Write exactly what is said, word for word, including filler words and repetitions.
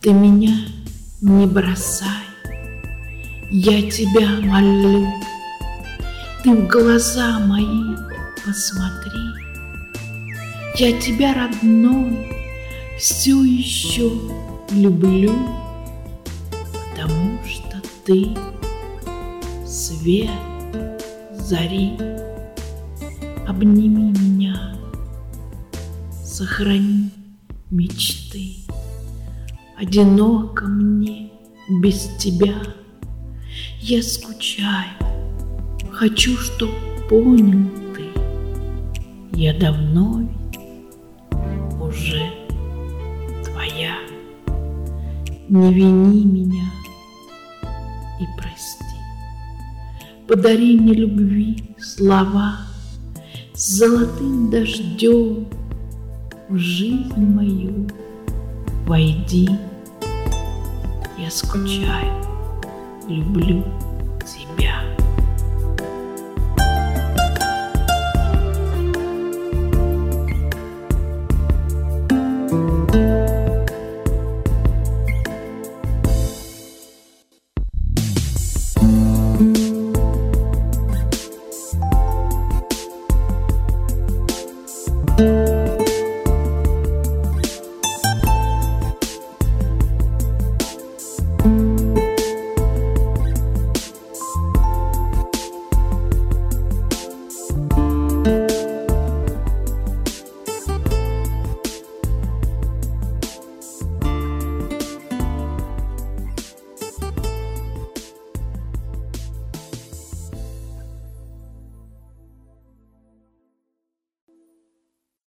Ты меня не бросай, я тебя молю. Ты в глаза мои посмотри, я тебя, родной, все еще люблю, потому что ты свет зари. Обними меня, сохрани мечты. Одиноко мне без тебя, я скучаю, хочу, чтоб понял ты. Я давно ведь уже твоя. Не вини меня и прости. Подари мне любви слова, с золотым дождем в жизнь мою войди. Я скучаю, люблю тебя.